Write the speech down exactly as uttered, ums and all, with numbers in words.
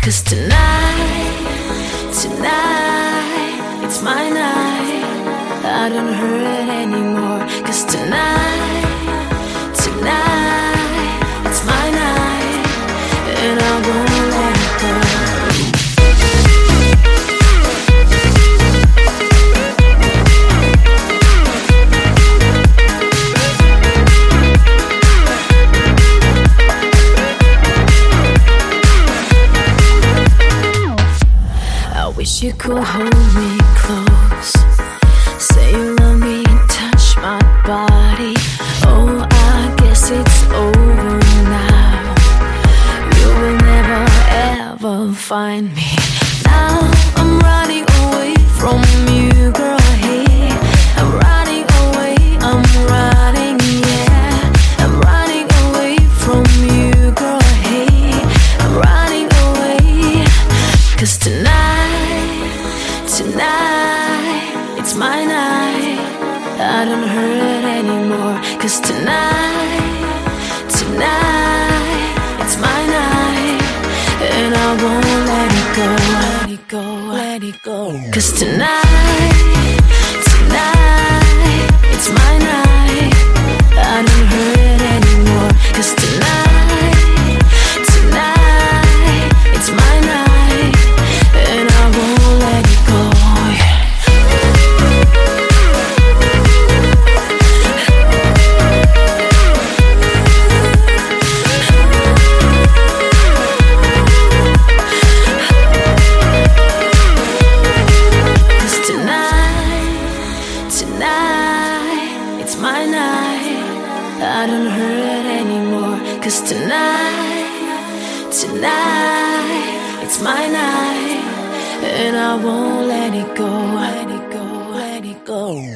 'Cause tonight, tonight, it's my night. I don't hurt anymore. 'Cause tonight, tonight, it's my night, and I won't let it go. Wish you could hold me close, say you love me and touch my body. Oh, I guess it's over now. You will never ever find me. Now I'm running away from you, girl. Hey, I'm running away, I'm running, yeah. I'm running away from you, girl. Hey, I'm running away. 'Cause tonight, tonight, it's my night. I don't hurt anymore. 'Cause tonight, tonight, it's my night, and I won't let it go, let it go, let it go. 'Cause tonight, tonight, it's my night. I don't hurt anymore. 'Cause tonight, tonight, it's my night, and I won't let it go. I don't hurt anymore. 'Cause tonight, tonight, it's my night, and I won't let it go, let it go, let it go.